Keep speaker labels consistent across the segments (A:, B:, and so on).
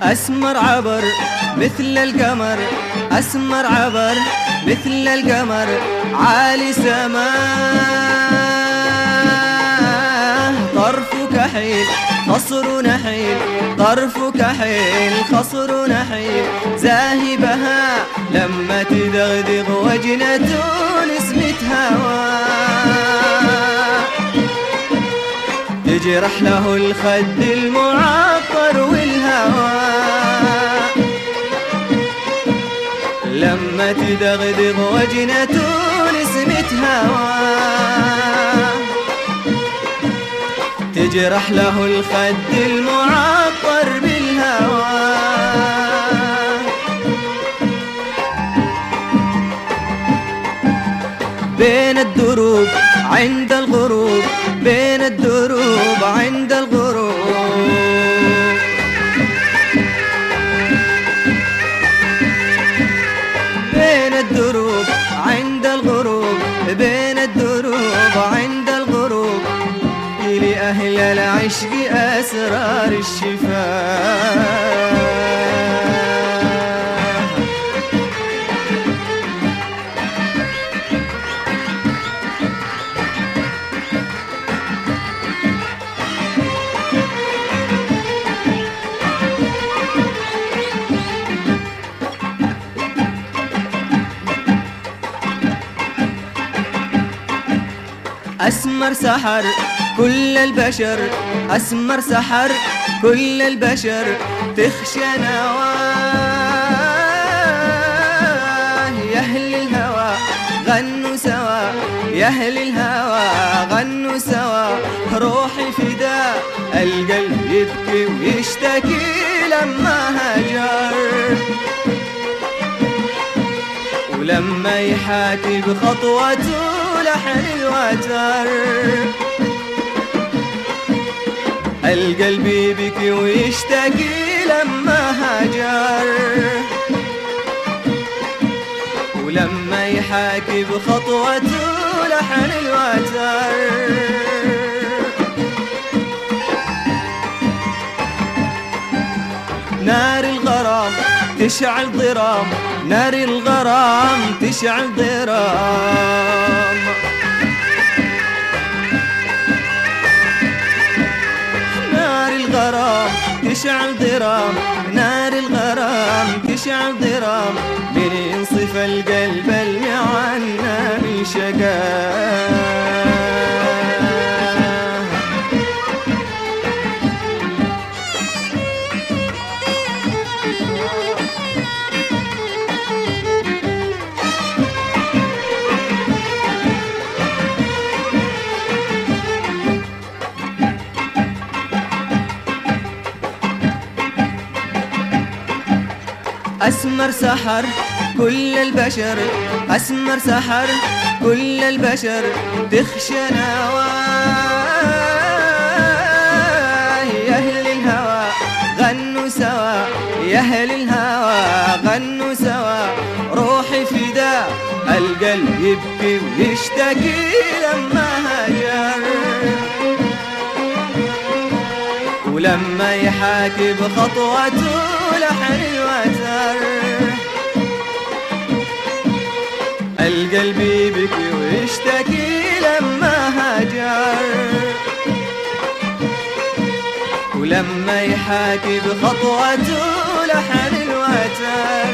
A: أسمر عبر مثل القمر، أسمر عبر مثل القمر، عالي سماه طرفك حيل خصر نحيل، طرفك حيل خصر نحيل، زاهبها لما تدغدغ وجنة نسمة هوا، تجرح له الخد المعطر والهوى، لما تدغدغ وجنة نسمة هوا، تجرح له الخد المعطر بالهوى. بين الدروب عند الغروب، بين الدروب عند الغروب، بين الدروب عند الغروب، بين الدروب عند الغروب، لأهل العشق أسرار الشفاء. أسمر سحر كل البشر، أسمر سحر كل البشر، تخشى نواه يا أهل الهوى غنوا سوا، يا أهل الهوى غنوا سوا، روحي فداء القلب يبكي ويشتكي لما هجر، ولما يحاكي بخطوته لحن الوتر، القلب يبكي ويشتكي لما هجر، ولما يحاكي بخطوته لحن الوتر. نار الغرام تشعل ضرام، نار الغرام تشعل ضرام، نار الغرام تشعل ضرام، نار الغرام تشعل ضرام، من ينصف القلب المعنى من شقاه. أسمر سحر كل البشر، أسمر سحر كل البشر، تخشى نواه يا أهل الهوى غنوا سوا، يا أهل الهوى غنوا سوا، روحي فداء القلب يبكي ويشتكي لما هجر، ولما يحاكي بخطوته لحن الوتر، القلب يبكي ويشتكي لما هجر، ولما يحاكي بخطوته لحن الوتر.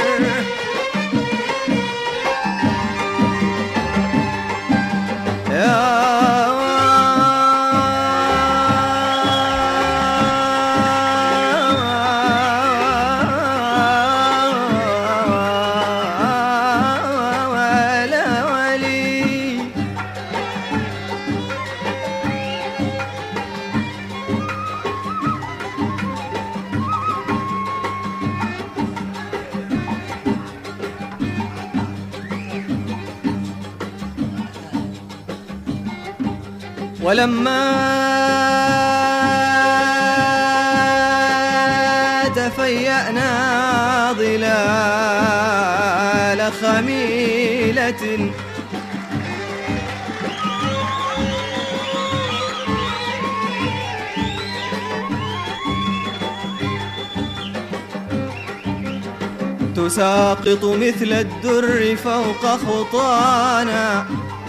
A: ولما تفيأنا ظلال خميلة تساقط مثل الدر فوق خطانا،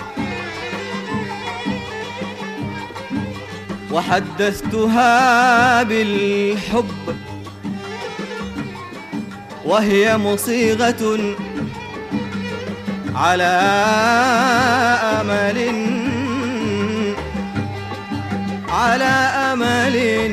A: وحدثتها بالحب وهي مصيغة على أمل على أمل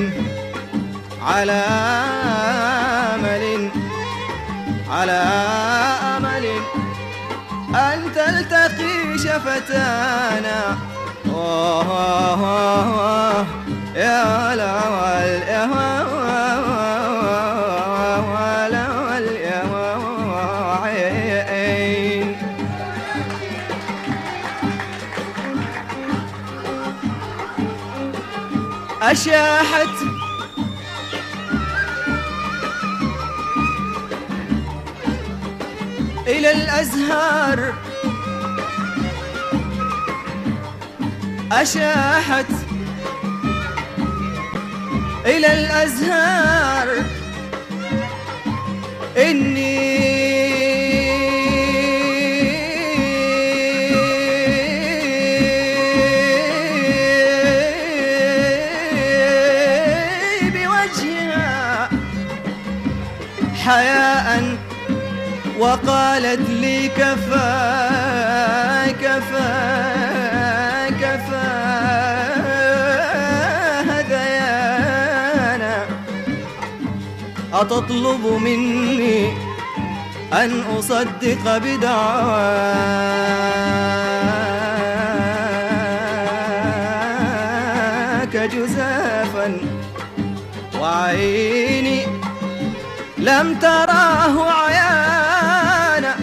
A: على أمل على أمل أن تلتقي شفتانا. يا لول يا لول يا عين. أشاحت إلى الأزهار، أشاحت إلى الأزهار إني بوجهها حياء، وقالت لي كفى كفى كفى هذيانا. أتطلب مني أن أصدق بدعواك جزافا، وعيني لم تراه عيانا.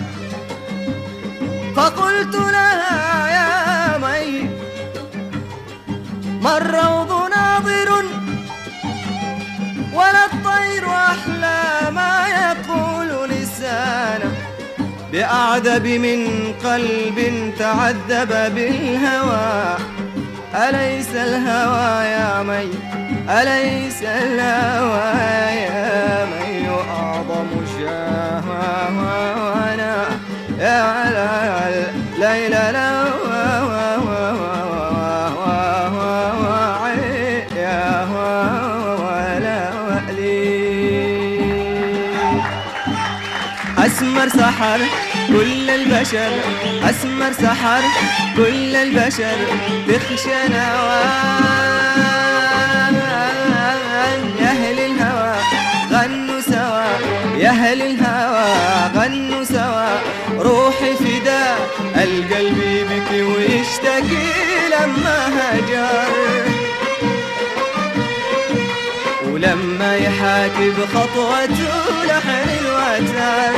A: فقلت لها يا مي ما الروض ناظر ولا الطير أحلى ما يقول لسانه، بأعذب من قلب تعذب بالهوى. أليس الهوى يا مي أليس الهوى يا مي أعظم شهوانا يا ليلى لا أسمر سحر كل البشر، أسمر سحر كل البشر، تخشى نوان يا أهل الهوى غنوا سوا، يا أهل الهوى غنوا سوا. روحي فداء القلب يبكي ويشتكي لما هجر، ولما يحاكي بخطوته لحن الوتر.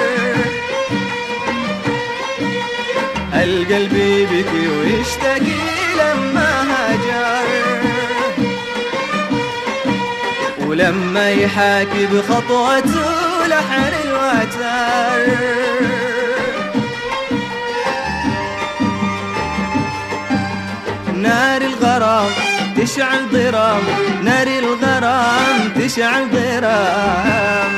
A: القلب يبكي ويشتكي لما هجر، ولما يحاكي بخطوته لحن الوتر. نار الغرام تشعل ضرام، نار الغرام تشعل ضرام.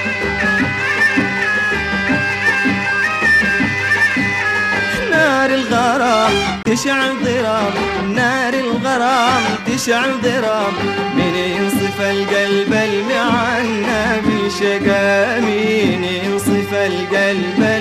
A: نار الغرام تشعل ضرام، نار الغرام تشعل ضرام. من ينصف القلب المعنى بشقا، مين ينصف القلب